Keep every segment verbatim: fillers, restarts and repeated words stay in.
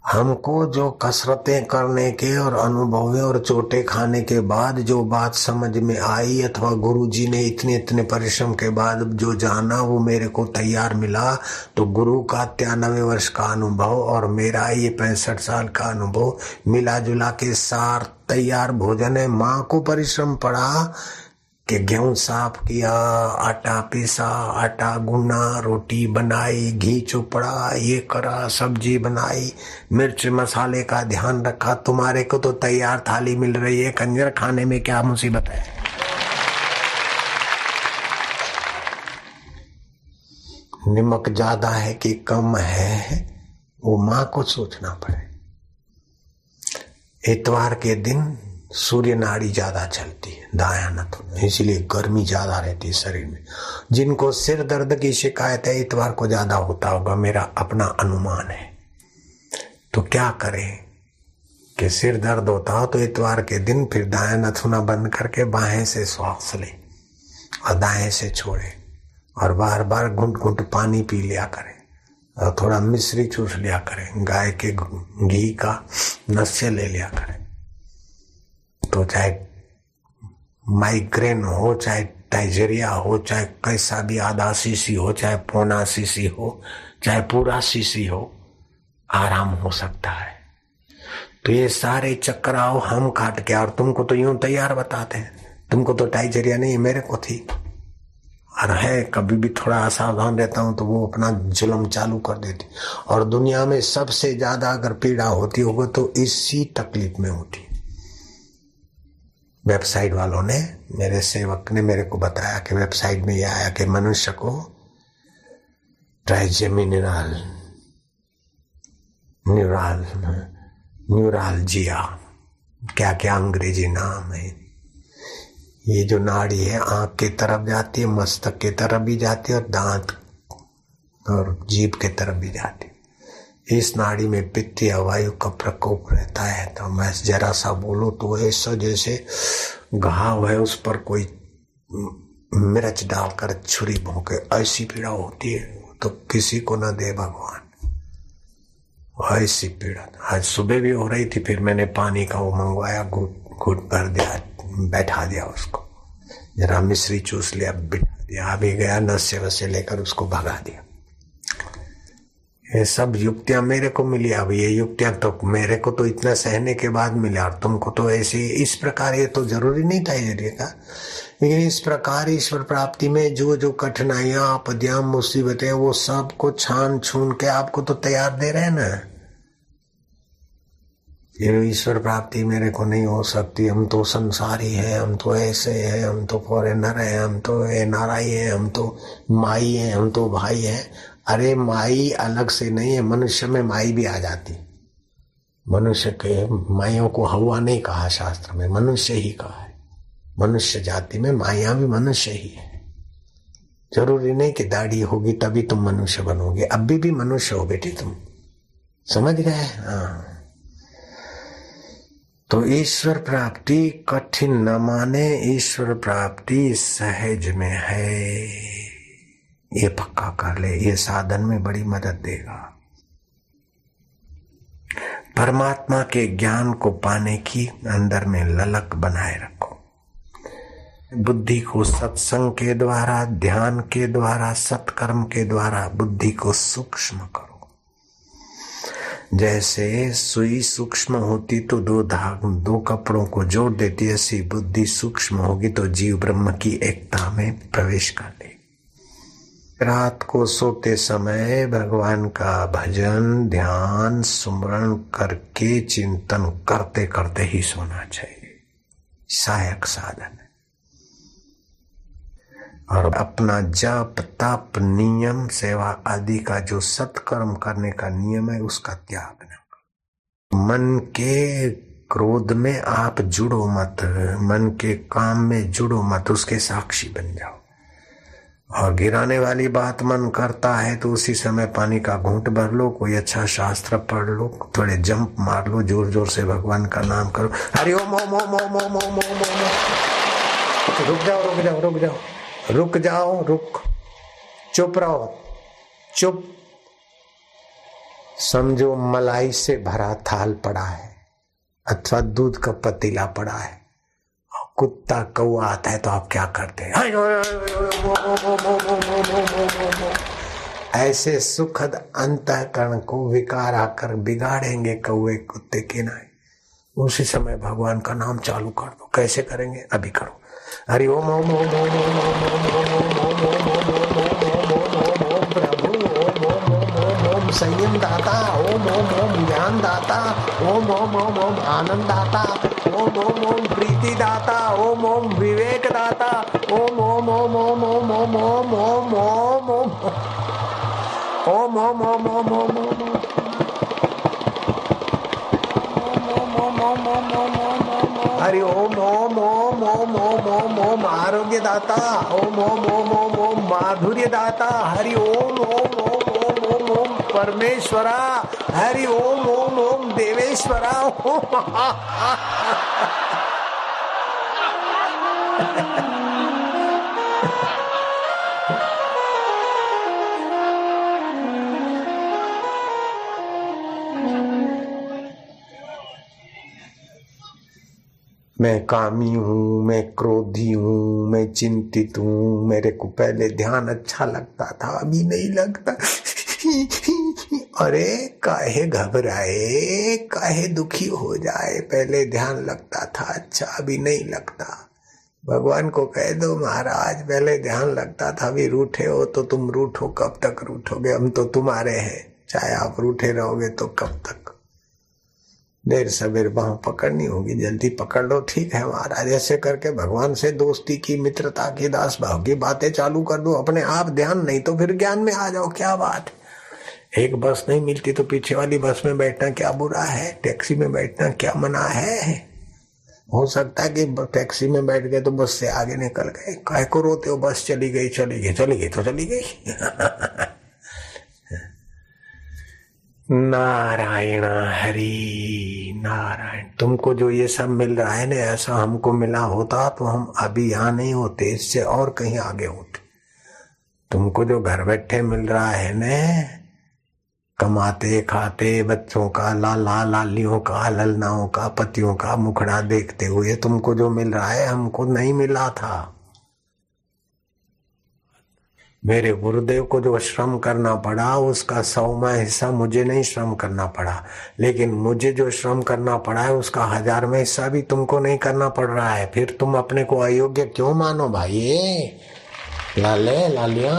हमको जो कसरतें करने के और अनुभव और चोटें खाने के बाद जो बात समझ में आई अथवा गुरु जी ने इतने इतने परिश्रम के बाद जो जाना वो मेरे को तैयार मिला, तो गुरु का तिरानवे वर्ष का अनुभव और मेरा ये पैंसठ साल का अनुभव मिला जुला के सार तैयार भोजन है। माँ को परिश्रम पड़ा कि गेहूं साफ किया, आटा पीसा, आटा गुना, रोटी बनाई, घी चुपड़ा, ये करा, सब्जी बनाई, मिर्च मसाले का ध्यान रखा। तुम्हारे को तो तैयार थाली मिल रही है, कंजर खाने में क्या मुसीबत है। नमक ज्यादा है कि कम है वो माँ को सोचना पड़े। इतवार के दिन सूर्य नाड़ी ज्यादा चलती है, दाया नथुन, इसलिए गर्मी ज्यादा रहती है शरीर में। जिनको सिर दर्द की शिकायत है इतवार को ज्यादा होता होगा, मेरा अपना अनुमान है। तो क्या करें कि सिर दर्द होता हो तो इतवार के दिन फिर दाया नथुना बंद करके बाहें से श्वास ले और दाएं से छोड़े और बार बार घुंट घुंट पानी पी लिया करें और थोड़ा मिश्री चूस लिया करें, गाय के घी का नस्य ले लिया करें। तो चाहे माइग्रेन हो, चाहे टाइजेरिया हो, चाहे कैसा भी आधा सीसी हो, चाहे पौना सीसी हो, चाहे पूरा सीसी हो, आराम हो सकता है। तो ये सारे चक्राव हम काट के, और तुमको तो यूं तैयार बताते हैं, तुमको तो टाइजेरिया नहीं, मेरे को थी और है। कभी भी थोड़ा असावधान रहता हूं तो वो अपना जुल्म चालू कर देती। और दुनिया में सबसे ज्यादा अगर पीड़ा होती होगी तो इसी तकलीफ में होती। वेबसाइट वालों ने, मेरे सेवक ने मेरे को बताया कि वेबसाइट में यह आया कि मनुष्य को ट्राइजेमिनल न्यूरल न्यूरालजिया, क्या क्या अंग्रेजी नाम है, ये जो नाड़ी है आंख के तरफ जाती है, मस्तक के तरफ भी जाती है और दांत और जीभ के तरफ भी जाती है। इस नाड़ी में पित्तीय वायु का प्रकोप रहता है। तो मैं जरा सा बोलूं तो ऐसा जैसे घाव है उस पर कोई मिर्च डालकर छुरी भोंके, ऐसी पीड़ा होती है। तो किसी को न दे भगवान ऐसी पीड़ा। आज सुबह भी हो रही थी, फिर मैंने पानी का वो मंगवाया, घुट घुट भर दिया, बैठा दिया उसको, जरा मिश्री चूस लिया, बिठा दिया, अभी गया नशे वसे लेकर उसको भगा दिया। ये सब युक्तियां मेरे को मिली। अब ये युक्तियां तो मेरे को तो इतना सहने के बाद मिला और तुमको तो ऐसे इस प्रकार, ये तो जरूरी नहीं था ये का, लेकिन इस प्रकार ईश्वर प्राप्ति में जो जो कठिनाइयां, आपदियां, मुसीबतें, वो सब को छान छून के आपको तो तैयार दे रहे हैं ना। ये ईश्वर प्राप्ति मेरे को नहीं हो सकती, हम तो संसारी हैं, हम तो ऐसे हैं, हम तो फॉरेनर हैं, हम तो एनआरआई हैं, हम तो माई हैं, हम तो भाई हैं। अरे माई अलग से नहीं है, मनुष्य में माई भी आ जाती। मनुष्य के माइयों को हवा नहीं कहा शास्त्र में, मनुष्य ही कहा है। मनुष्य जाति में माइया भी मनुष्य ही है। जरूरी नहीं कि दाढ़ी होगी तभी तुम मनुष्य बनोगे, अभी भी मनुष्य हो बेटी तुम, समझ गए। हाँ, तो ईश्वर प्राप्ति कठिन न माने, ईश्वर प्राप्ति सहज में है, ये पक्का कर ले, ये साधन में बड़ी मदद देगा। परमात्मा के ज्ञान को पाने की अंदर में ललक बनाए रखो। बुद्धि को सत्संग के द्वारा, ध्यान के द्वारा, सत्कर्म के द्वारा बुद्धि को सूक्ष्म करो। जैसे सुई सूक्ष्म होती तो दो धाग दो कपड़ों को जोड़ देती, ऐसी बुद्धि सूक्ष्म होगी तो जीव ब्रह्म की एकता में प्रवेश कर लेगी। रात को सोते समय भगवान का भजन, ध्यान, सुमरण करके चिंतन करते करते ही सोना चाहिए, सहायक साधन है। और अपना जप तप नियम सेवा आदि का जो सत्कर्म करने का नियम है उसका त्याग न करो। मन के क्रोध में आप जुड़ो मत, मन के काम में जुड़ो मत, उसके साक्षी बन जाओ। और गिराने वाली बात मन करता है तो उसी समय पानी का घूंट भर लो, कोई अच्छा शास्त्र पढ़ लो, थोड़े जंप मार लो, जोर जोर से भगवान का नाम करो, हरि ओम ओम ओम ओम ओम ओम ओम ओम। रुक जाओ रुक जाओ रुक जाओ रुक जाओ रुक चुप रहो, चुप। समझो मलाई से भरा थाल पड़ा है अथवा दूध का पतीला पड़ा है, कुत्ता कौआ आता है तो आप क्या करते हैं? ऐसे सुखद अंतःकरण को विकार आकर बिगाड़ेंगे कौए कुत्ते के नहीं। उसी समय भगवान का नाम चालू कर दो। कैसे करेंगे? अभी करो। हरि ओम ओम ओम ओम ओम ओम प्रभु ओम ओम ओम ओम संयम दाता ओम ओम ओम ज्ञान दाता ओम ओम ओम ओम आनंद दाता ओम ओम ओम प्रीति दाता ओम ओम विवेक दाता ओम ओम ओम ओम ओम ओम ओम ओम ओम ओम ओम ओम ओम ओम ओम हरि ओम ओम ओम ओम ओम ओम ओम आरोग्य दाता ओम ओम ओम ओम ओम माधुर्य दाता हरि ओम ओम ओम ओम ओम ओम परमेश्वरा हरि ओम ओम ओम देवेश्वरा ओम मैं कामी हूँ, मैं क्रोधी हूँ, मैं चिंतित हूँ, मेरे को पहले ध्यान अच्छा लगता था अभी नहीं लगता। अरे काहे घबराए, काहे दुखी हो जाए, पहले ध्यान लगता था अच्छा अभी नहीं लगता। भगवान को कह दो महाराज पहले ध्यान लगता था अभी रूठे हो तो तुम रूठो, कब तक रूठोगे? हम तो तुम्हारे हैं, चाहे आप रूठे रहोगे तो कब तक? देर सवेर बाह पकड़नी होगी, जल्दी पकड़ लो। ठीक है महाराज, ऐसे करके भगवान से दोस्ती की, मित्रता की, दास भाव की बातें चालू कर दो अपने आप। ध्यान नहीं तो फिर ज्ञान में आ जाओ, क्या बात। एक बस नहीं मिलती तो पीछे वाली बस में बैठना क्या बुरा है? टैक्सी में बैठना क्या मना है? हो सकता है कि टैक्सी में बैठ गए तो बस से आगे निकल गए, काहे को रोते हो? बस चली गई चली गई चली गई तो चली गई। नारायण हरि नारायण। तुमको जो ये सब मिल रहा है ना, ऐसा हमको मिला होता तो हम अभी यहाँ नहीं होते, इससे और कहीं आगे होते। तुमको जो घर बैठे मिल रहा है ना, कमाते खाते बच्चों का, लाला लालियों का, ललनाओं का, पतियों का मुखड़ा देखते हुए तुमको जो मिल रहा है हमको नहीं मिला था। मेरे गुरुदेव को जो श्रम करना पड़ा उसका सौवा हिस्सा मुझे नहीं श्रम करना पड़ा, लेकिन मुझे जो श्रम करना पड़ा है उसका हजारवा हिस्सा भी तुमको नहीं करना पड़ रहा है। फिर तुम अपने को अयोग्य क्यों मानो भाई? लाले लालिया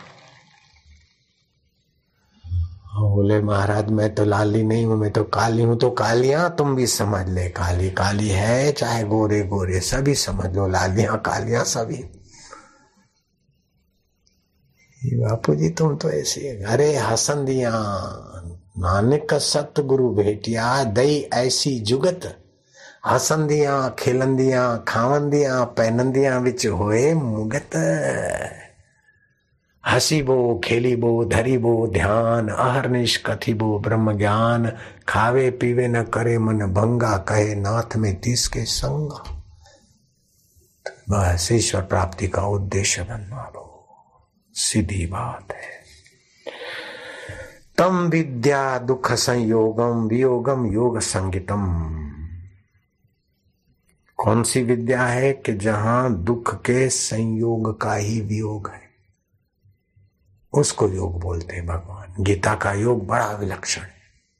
बोले महाराज मैं तो लाली नहीं हूं, मैं तो काली हूं। तो कालियां तुम भी समझ ले, काली काली है, चाहे गोरे गोरे सभी समझ लो, लालियां कालियां सभी। बापू जी तुम तो ऐसे, अरे हसंदिया नानक सतगुरु भेटिया दई ऐसी जुगत, हसंदिया खिलंदिया खावंदिया पैनंदिया विच होए मुगत। हसीबो खेलीबो धरीबो ध्यान, अहरनिश कथिबो ब्रह्म ज्ञान। खावे पीवे न करे मन भंगा, कहे नाथ में तिसके संगा। बस ईश्वर प्राप्ति का उद्देश्य बनवा लो, सीधी बात है। तम विद्या दुख संयोगम वियोगम योग संगितम। कौन सी विद्या है कि जहां दुख के संयोग का ही वियोग है, उसको योग बोलते हैं भगवान। गीता का योग बड़ा विलक्षण है।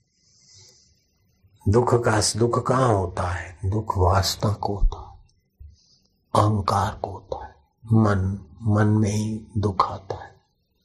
दुख का दुख कहां होता है? दुख वासना को होता है, अहंकार को होता है, मन मन में ही दुख आता है।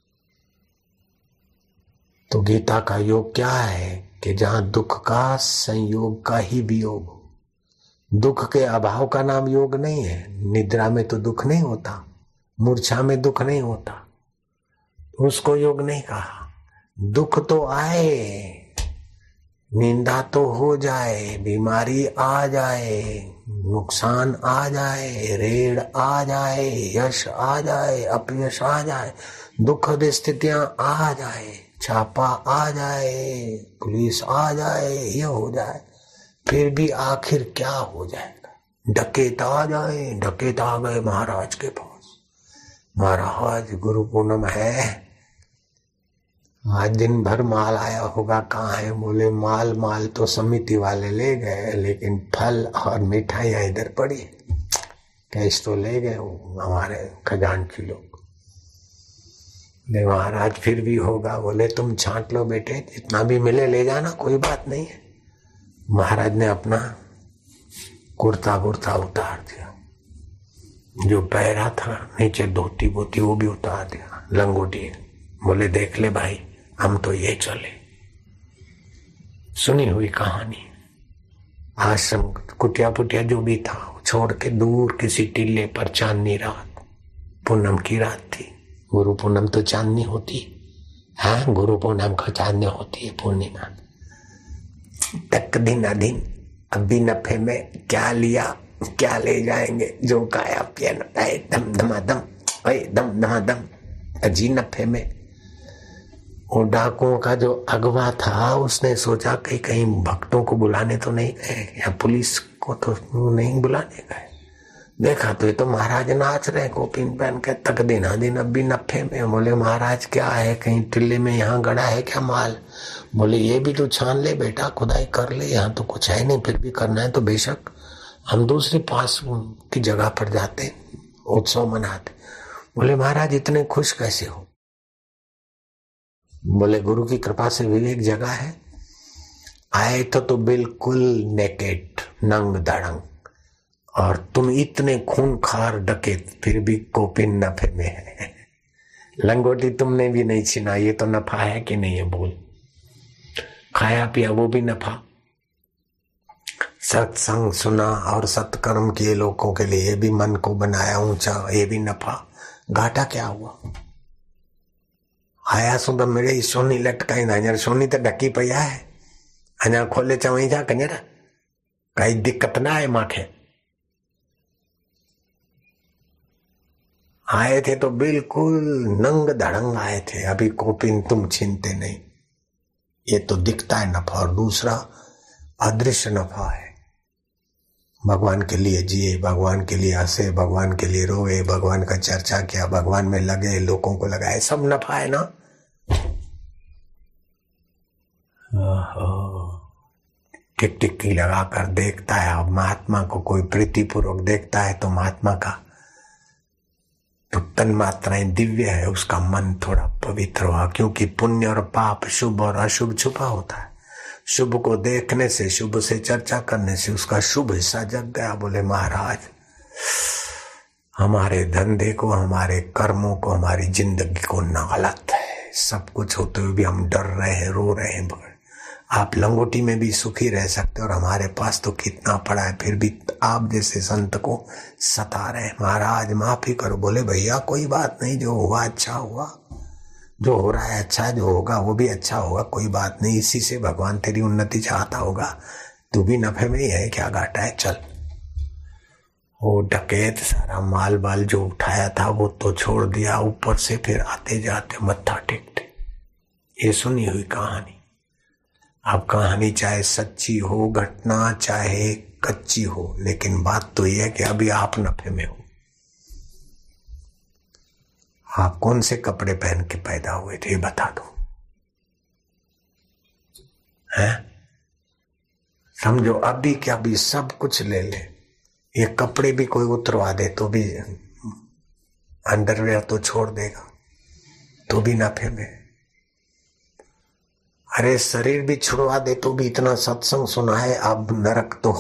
तो गीता का योग क्या है कि जहां दुख का संयोग का ही वियोग हो। दुख के अभाव का नाम योग नहीं है। निद्रा में तो दुख नहीं होता, मूर्छा में दुख नहीं होता, उसको योग नहीं कहा। दुख तो आए, निंदा तो हो जाए, बीमारी आ जाए, नुकसान आ जाए, रेड़ आ जाए, यश आ जाए, अपयश आ जाए, दुखद स्थितियां आ जाए, छापा आ जाए, पुलिस आ जाए, ये हो जाए, फिर भी आखिर क्या हो जाएगा? डकैत आ जाए, डकैत आ गए महाराज के पास, महाराज गुरु पूनम है, आज दिन भर माल आया होगा, कहाँ है? बोले माल माल तो समिति वाले ले गए, लेकिन फल और मिठाइयाँ इधर पड़ी। कैश तो ले गए हमारे खजांची लोग। महाराज फिर भी होगा। बोले तुम छांट लो बेटे, जितना भी मिले ले जाना, कोई बात नहीं है। महाराज ने अपना कुर्ता बुर्ता उतार दिया, जो पहरा था नीचे धोती बोती वो भी उतार दिया, लंगोटी। बोले देख ले भाई, हम तो ये चले। सुनी हुई कहानी। आश्रम कुटिया पुटिया जो भी था छोड़ के दूर किसी टिल्ले पर चांदनी रात, पूनम की रात थी। गुरु पूनम तो चांदनी होती है, गुरु पूनम का चांदनी होती है पूर्णिमा। तक दिन अधीन अभी नफे में क्या लिया क्या ले जाएंगे, जो काया पिया नटाए दम धमाधम, दम धमाधम अजी नफे में। वो डाकुओं का जो अगवा था उसने सोचा कि कहीं भक्तों को बुलाने तो नहीं गए, या पुलिस को तो नहीं बुलाने गए। देखा तो ये तो महाराज नाच रहे कोपिन पहन के, तक दिन दिन अब भी नफे में। बोले महाराज क्या है, कहीं टिल्ले में यहाँ गड़ा है क्या माल? बोले ये भी तो छान ले बेटा, खुदाई कर ले, यहाँ तो कुछ है नहीं, फिर भी करना है तो बेशक हम दूसरे पास की जगह पर जाते, उत्सव मनाते। बोले महाराज इतने खुश कैसे हो? बोले गुरु की कृपा से भी एक जगह है, आए तो तो बिल्कुल नेकेट, नंग धड़ंग, और तुम इतने खूंखार डकैत, फिर भी कोपिन नफे में है। लंगोटी तुमने भी नहीं छीना, ये तो नफा है कि नहीं है? बोल। खाया पिया वो भी नफा, सत्संग सुना और सत्कर्म किए लोगों के लिए भी मन को बनाया ऊंचा, ये भी नफा। घाटा क्या हुआ? आया सु तो मेरे सोनी लटकाईंदा, हींअर सोनी तो ढकी पई है, अञा खोले चवई छा कंजर, काई दिक्कत ना आहे मांखे। आए थे तो बिल्कुल नंग धड़ंग आए थे, अभी कोपिन तुम छीनते नहीं। ये तो दिखता है नफा, और दूसरा अदृश्य नफा है। भगवान के लिए जिए, भगवान के लिए हंसे, भगवान के लिए रोए, भगवान का चर्चा किया, भगवान में लगे, लोगों को लगाए, सब नफा है ना। टिक टिक्की लगाकर देखता है, अब महात्मा को कोई प्रीतिपूर्वक देखता है तो महात्मा का तो तन मात्राएं दिव्य है, उसका मन थोड़ा पवित्र हुआ, क्योंकि पुण्य और पाप, शुभ और अशुभ छुपा होता है। शुभ को देखने से, शुभ से चर्चा करने से उसका शुभ हिस्सा जग गया। बोले महाराज हमारे धंधे को, हमारे कर्मों को, हमारी जिंदगी को नालत है, सब कुछ होते हुए भी हम डर रहे हैं, रो रहे हैं। आप लंगोटी में भी सुखी रह सकते और हमारे पास तो कितना पड़ा है, फिर भी आप जैसे संत को सता रहे। महाराज माफी करो। बोले भैया कोई बात नहीं, जो हुआ अच्छा हुआ, जो हो रहा है अच्छा, जो होगा वो भी अच्छा होगा, कोई बात नहीं, इसी से भगवान तेरी उन्नति चाहता होगा, तू भी नफे में ही है, क्या घाटा है, चल। वो डकैत सारा माल बाल जो उठाया था वो तो छोड़ दिया, ऊपर से फिर आते जाते मत्था टेकते। ये सुनी हुई कहानी। अब कहानी चाहे सच्ची हो, घटना चाहे कच्ची हो, लेकिन बात तो यह है कि अभी आप नफे में हो। आप कौन से कपड़े पहन के पैदा हुए थे, ये बता दो, हैं? समझो अभी क्या भी सब कुछ ले ले, ये कपड़े भी कोई उतरवा दे तो भी, अंडरवेयर तो छोड़ देगा तो भी नफे में। अरे शरीर भी छुड़वा दे तो भी, इतना सत्संग सुना है, अब नरक तो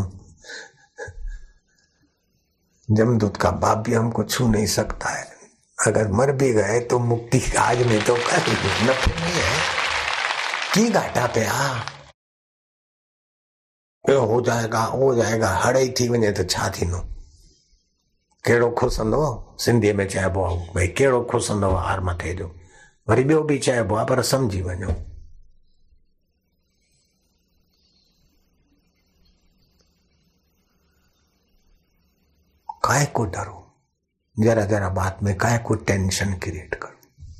जमदूत का बाप भी हमको छू नहीं सकता है। अगर मर भी गए तो मुक्ति आज में तो कर नफे नहीं है, की घाटा पे आ हो जाएगा हो जाएगा, हड़ई थी वने तो छा थी नो, केड़ो खुसंदो, सिंधी में चइबो भाई केड़ो खुसंदो हार मथे जो, वरी ॿियो बि चइबो आहे पर समझी वञो। काय को डरो, जरा जरा बात में काय को टेंशन क्रिएट करो।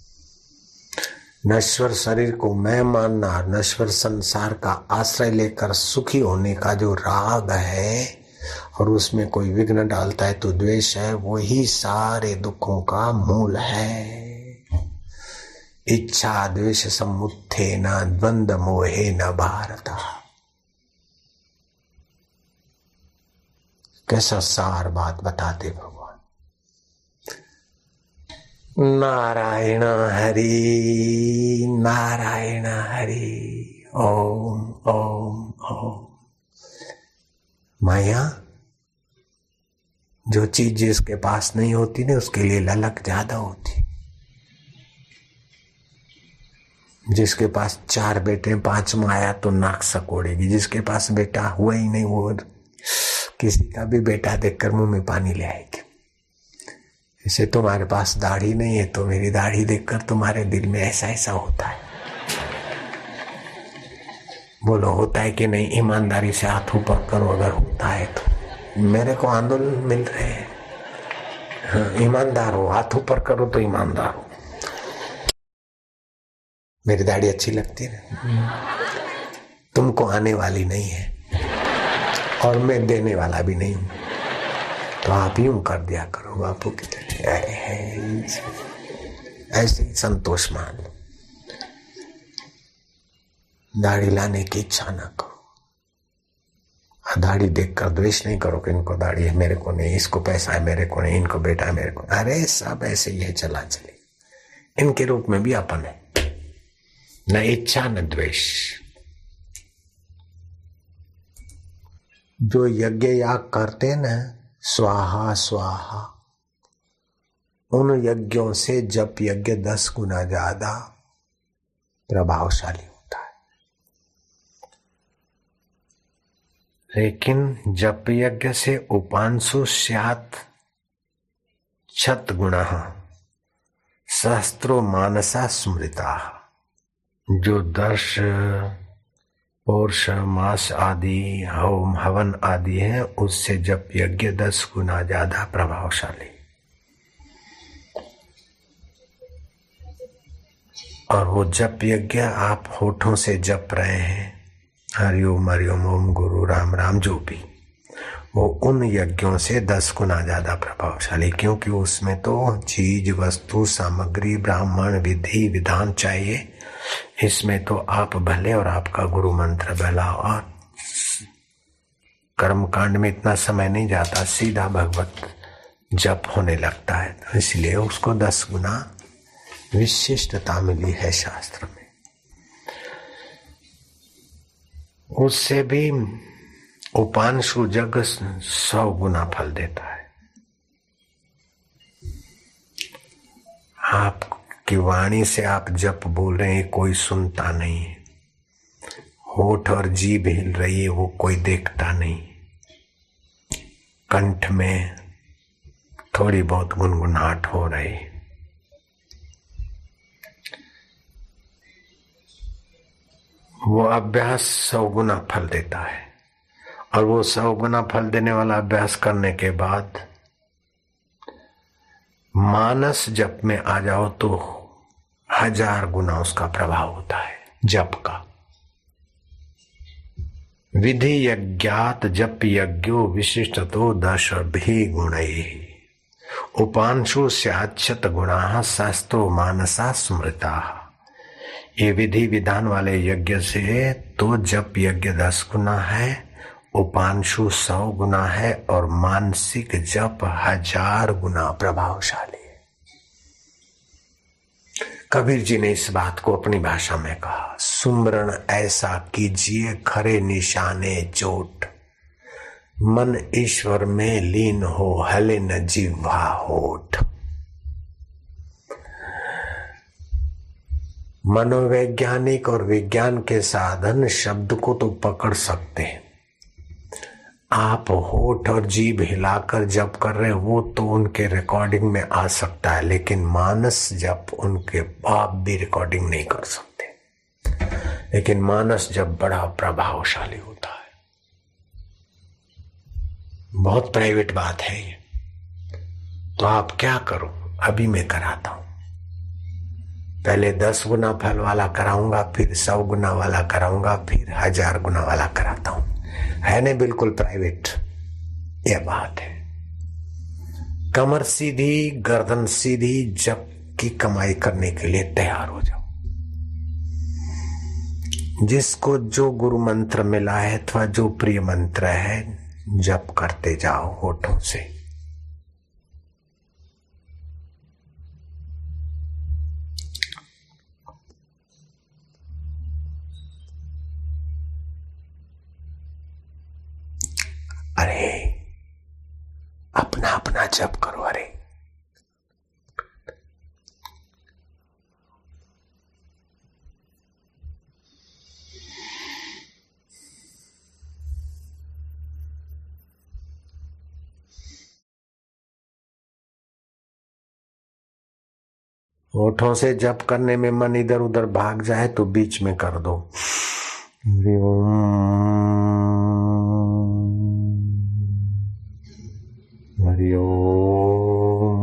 नश्वर शरीर को मैं मानना, नश्वर संसार का आश्रय लेकर सुखी होने का जो राग है और उसमें कोई विघ्न डालता है तो द्वेष है, वही सारे दुखों का मूल है। इच्छा द्वेष समुत्थे न द्वंद्व मोहे न भारता। कैसा सार बात बताते भगवान। नारायण हरि नारायण हरि। ओम ओम ओम। माया जो चीज जिसके पास नहीं होती ना उसके लिए ललक ज्यादा होती। जिसके पास चार बेटे पांचवा आया तो नाक सकोड़ेगी, जिसके पास बेटा हुआ ही नहीं वो किसी का भी बेटा देखकर मुंह में पानी ले आएगी। इसे तुम्हारे पास दाढ़ी नहीं है तो मेरी दाढ़ी देखकर तुम्हारे दिल में ऐसा ऐसा होता है। बोलो होता है कि नहीं? ईमानदारी से हाथ ऊपर करो अगर होता है तो। मेरे को आंदोलन मिल रहे हैं। हाँ, ईमानदार हो, हाथ ऊपर करो तो ईमानदार हो। मेरी दाढ़ी अच्छी लगती है, तुमको आने वाली नहीं है और मैं देने वाला भी नहीं हूं, तो आप यूं कर दिया करो बापू की तरह। ऐसे ही संतोष मान लो। दाढ़ी लाने की इच्छा ना करो, दाढ़ी देखकर द्वेष नहीं करो कि इनको दाढ़ी है मेरे को नहीं, इसको पैसा है मेरे को नहीं, इनको बेटा है मेरे को। अरे सब ऐसे ही है, चला चले। इनके रूप में भी अपन है, न इच्छा न द्वेष। जो यज्ञ याग करते न स्वाहा स्वाहा, उन यज्ञों से जप यज्ञ दस गुना ज्यादा प्रभावशाली होता है। लेकिन जप यज्ञ से उपांशु स्यात् शत गुणा सहस्त्रो मानसा स्मृता। जो दर्श पौरुष मास आदि होम हवन आदि है उससे जप यज्ञ दस गुना ज्यादा प्रभावशाली। और वो जप यज्ञ आप होठों से जप रहे हैं, हरिओम हरिओम ओम गुरु राम राम, जो भी, वो उन यज्ञों से दस गुना ज्यादा प्रभावशाली। क्योंकि उसमें तो चीज वस्तु सामग्री ब्राह्मण विधि विधान चाहिए। इसमें तो आप भले और आपका गुरु मंत्र भला, और कर्म कांड में इतना समय नहीं जाता, सीधा भगवत जप होने लगता है। तो इसलिए उसको दस गुना विशिष्टता मिली है शास्त्र में। उससे भी उपांशु जग सौ गुना फल देता है। आपकी वाणी से आप जप बोल रहे हैं, कोई सुनता नहीं है। होठ और जीभ हिल रही है, वो कोई देखता नहीं। कंठ में थोड़ी बहुत गुनगुनाहट हो रही, वो अभ्यास सौ गुना फल देता है। और वो सौ गुना फल देने वाला अभ्यास करने के बाद मानस जप में आ जाओ तो हजार गुना उसका प्रभाव होता है जप का। विधि यज्ञात जप यज्ञो विशिष्टतो दश भी गुणैः उपांशु स्याच्छत गुणाः शास्त्रो मानसा स्मृताः। ये विधि विधान वाले यज्ञ से तो जप यज्ञ दस गुना है, उपांशु सौ गुना है, और मानसिक जप हजार गुना प्रभावशाली है। कबीर जी ने इस बात को अपनी भाषा में कहा, सुमरण ऐसा कीजिए खरे निशाने चोट, मन ईश्वर में लीन हो हले न जिह्वा होठ। मनोवैज्ञानिक और विज्ञान के साधन शब्द को तो पकड़ सकते हैं, आप होठ और जीभ हिलाकर जप कर रहे हो वो तो उनके रिकॉर्डिंग में आ सकता है, लेकिन मानस जप उनके आप भी रिकॉर्डिंग नहीं कर सकते। लेकिन मानस जप बड़ा प्रभावशाली होता है। बहुत प्राइवेट बात है ये, तो आप क्या करो, अभी मैं कराता हूं। पहले दस गुना फल वाला कराऊंगा, फिर सौ गुना वाला कराऊंगा, फिर हजार गुना वाला कराता हूं। है नहीं बिल्कुल प्राइवेट, यह बात है। कमर सीधी गर्दन सीधी जप की कमाई करने के लिए तैयार हो जाओ। जिसको जो गुरु मंत्र मिला है अथवा जो प्रिय मंत्र है जप करते जाओ होठों से। अरे अपना अपना जप करो। अरे होठों से जप करने में मन इधर उधर भाग जाए तो बीच में कर दो। हरि ओम हरि ओम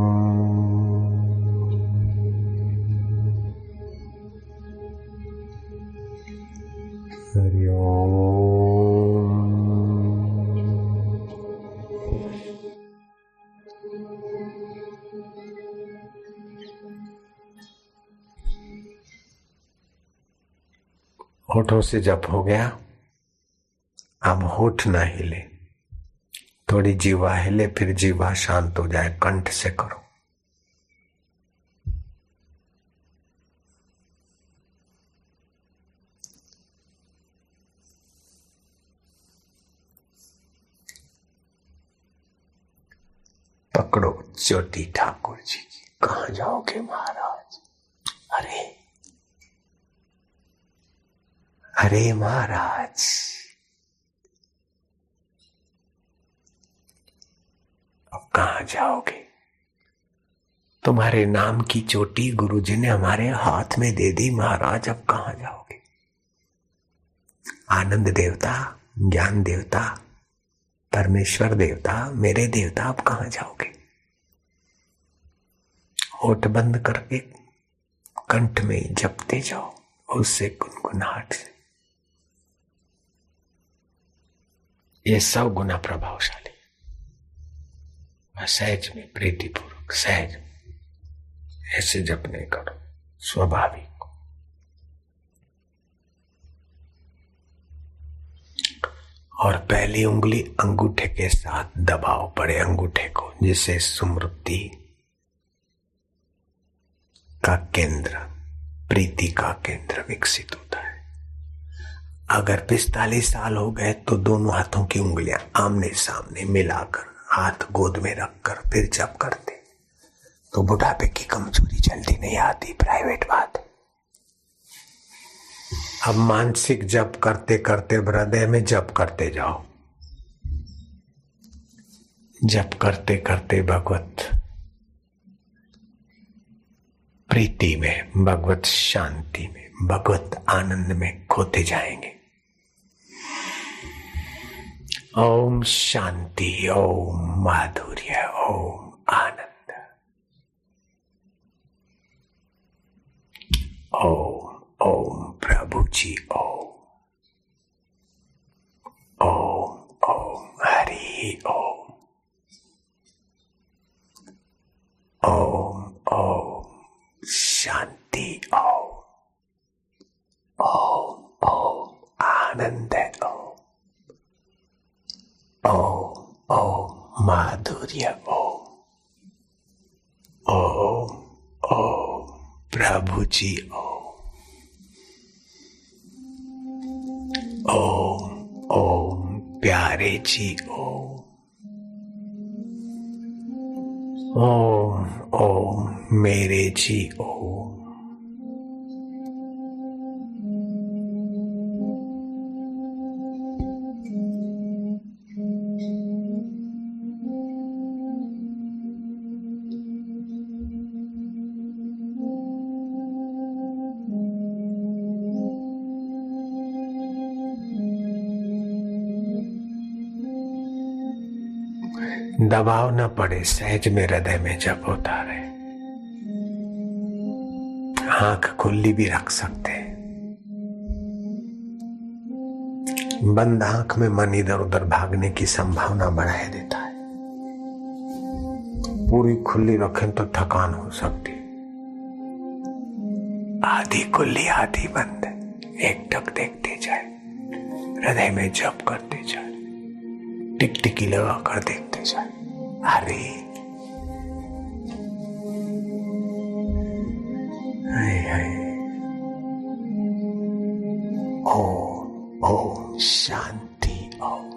हरि ओम। होठों से जप हो गया। अब होठ ना हिले, थोड़ी जीवा हिले, फिर जीवा शांत हो जाए। कंठ से करो। पकड़ो चोटी ठाकुर जी की। कहां जाओगे महाराज? अरे अरे महाराज, अब कहां जाओगे? तुम्हारे नाम की चोटी गुरुजी ने हमारे हाथ में दे दी महाराज, अब कहां जाओगे? आनंद देवता, ज्ञान देवता, परमेश्वर देवता, मेरे देवता, अब कहां जाओगे? होठ बंद करके कंठ में जपते जाओ, उससे गुनगुनाहट से। ये सब गुना प्रभावशाली। सहज में प्रीतिपूर्वक, सहज ऐसे जपने करो, स्वाभाविक। और पहली उंगली अंगूठे के साथ दबाओ पड़े अंगूठे को, जिससे स्मृति का केंद्र, प्रीति का केंद्र विकसित होता है। अगर पिस्तालीस साल हो गए तो दोनों हाथों की उंगलियां आमने सामने मिलाकर, हाथ गोद में रखकर फिर जप करते तो बुढ़ापे की कमजोरी जल्दी नहीं आती। प्राइवेट बात है। अब मानसिक जप करते करते हृदय में जप करते जाओ। जप करते करते भगवत प्रीति में, भगवत शांति में, भगवत आनंद में खोते जाएंगे। ओम शांति, ओम माधुर्य, ओम आनंद। ओम ओम प्रभु जी ओम। ओम ओम हरि ओम। ओम ओम शांति ओम। ओम ओम आनंद ओम। ओम ओम माधुर्य ओम। ओम ओम प्रभु जी ओम। ओम ओम प्यारे जी ओम। ओम ओम मेरे जी ओम। दबाव न पड़े, सहज में हृदय में जप होता रहे। आंख खुली भी रख सकते हैं। बंद आंख में मन इधर उधर भागने की संभावना बढ़ाए देता है। पूरी खुली रखें तो थकान हो सकती है। आधी खुली आधी बंद, एक टक देखते जाए, हृदय में जप करते जाए, टिकटिकी लगा कर देखते जाए। अरे हाय हाय, ओम ओम शांति, ओम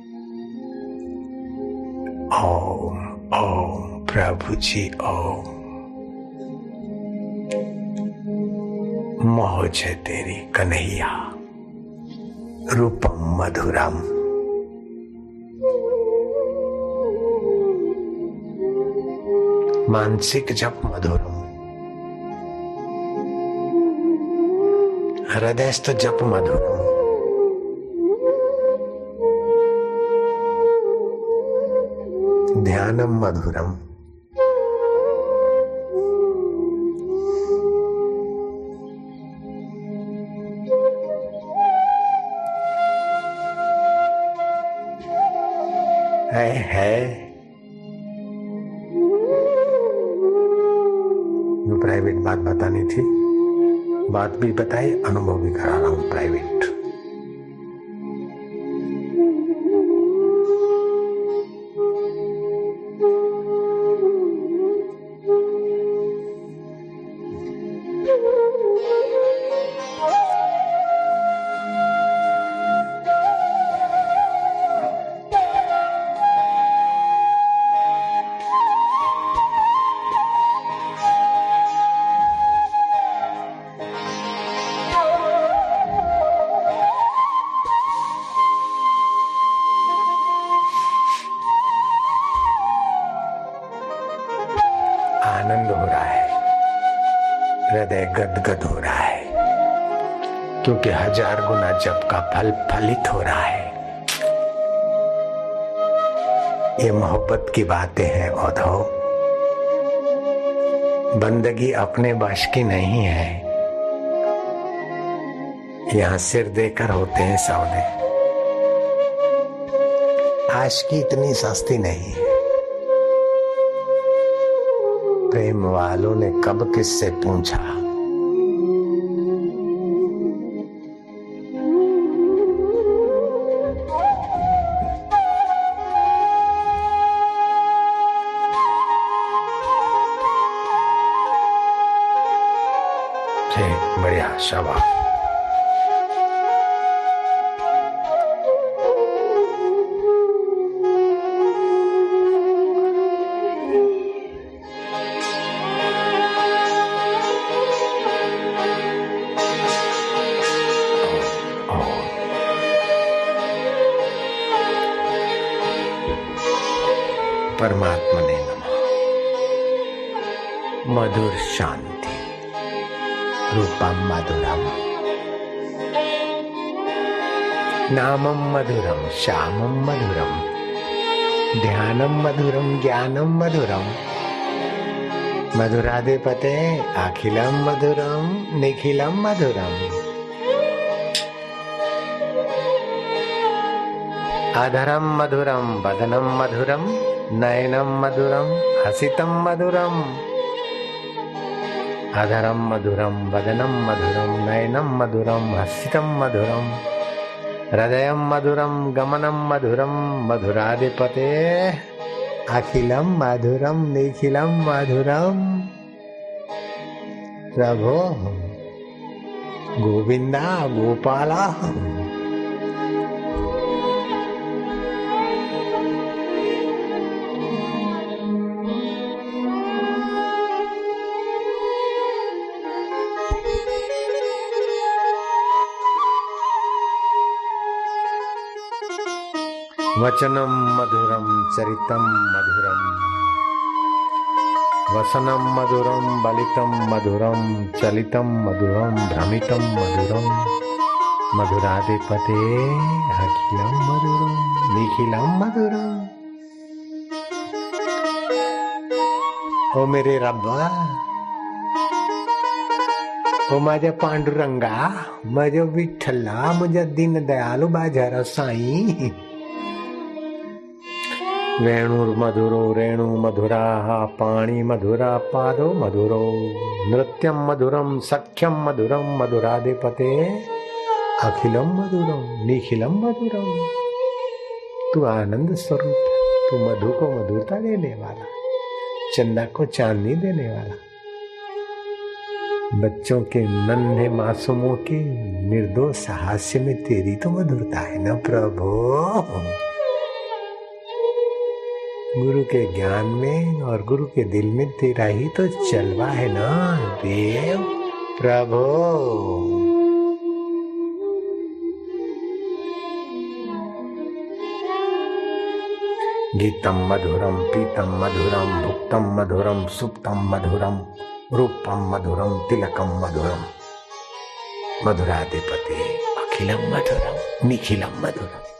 ओम ओम प्रभु जी ओम। मौज है तेरी कन्हैया, रूपम मधुरम। मानसिक जप मधुरम, हृदयस्थ जप मधुरम। ध्यानम मधुरम। है है जो प्राइवेट बात बतानी थी, बात भी बताई, अनुभव भी करा रहा हूं प्राइवेट। आनंद हो रहा है, हृदय गदगद हो रहा है, क्योंकि हजार गुना जप का फल फलित हो रहा है। ये मोहब्बत की बातें हैं औधव, बंदगी अपने वश की नहीं है। यहां सिर देकर होते हैं सौदे, आशिकी इतनी सस्ती नहीं है। प्रेम वालों ने कब किससे पूछा, बढ़िया शाबाश। परमात्मा ने नमः। मधुर शांति, रूपम मधुरम, नामम मधुरम, श्यामम मधुरम, ध्यानम मधुरम, ज्ञानम मधुरम, मधुराधिपते अखिलम मधुरम, निखिलम मधुरम। अधरम मधुरम, वदनम मधुरम, नयनम मधुरम, हसितम मधुरम। अधरम मधुरम, वदनम मधुरम, नयनम मधुरम, हसितम मधुरम, हृदयम मधुरम, गमनम मधुरम, मधुराधिपते अखिलम मधुरम, निखिलम मधुरम। प्रभो गोविंदा गोपाला। वचनम मधुरम, चरितम मधुरम, वसनम मधुरम, बलितम मधुरम, चलितम मधुरम, भ्रमितम मधुरम, मधुराधिपते अखिलम मधुरम, निखिलम मधुरम। ओ मेरे रब्बा, ओ माझ्या पांडुरंगा, माझ्या विठ्ठला, माझ्या दीनदयालु बाजार साई, वेणुर्मधुरो रेणु मधुरा पाणी मधुरा पादो मधुरो नृत्यम मधुरम सख्यम मधुरम मधुराधिपते अखिलम मधुरम निखिलम मधुरम। तू आनंद स्वरूप, तू मधु को मधुरता देने वाला, चंदा को चांदनी देने वाला, बच्चों के नन्हे मासूमों के निर्दोष हास्य में तेरी तो मधुरता है ना प्रभु। गुरु के ज्ञान में और गुरु के दिल में तेरा ही तो जलवा है ना देव प्रभु। गीतम मधुरम पीतम मधुरम भुक्तम मधुरम सुप्तम मधुरम रूपम मधुरम तिलकम मधुरम मधुराधिपति अखिलम मधुरम निखिलम मधुरम।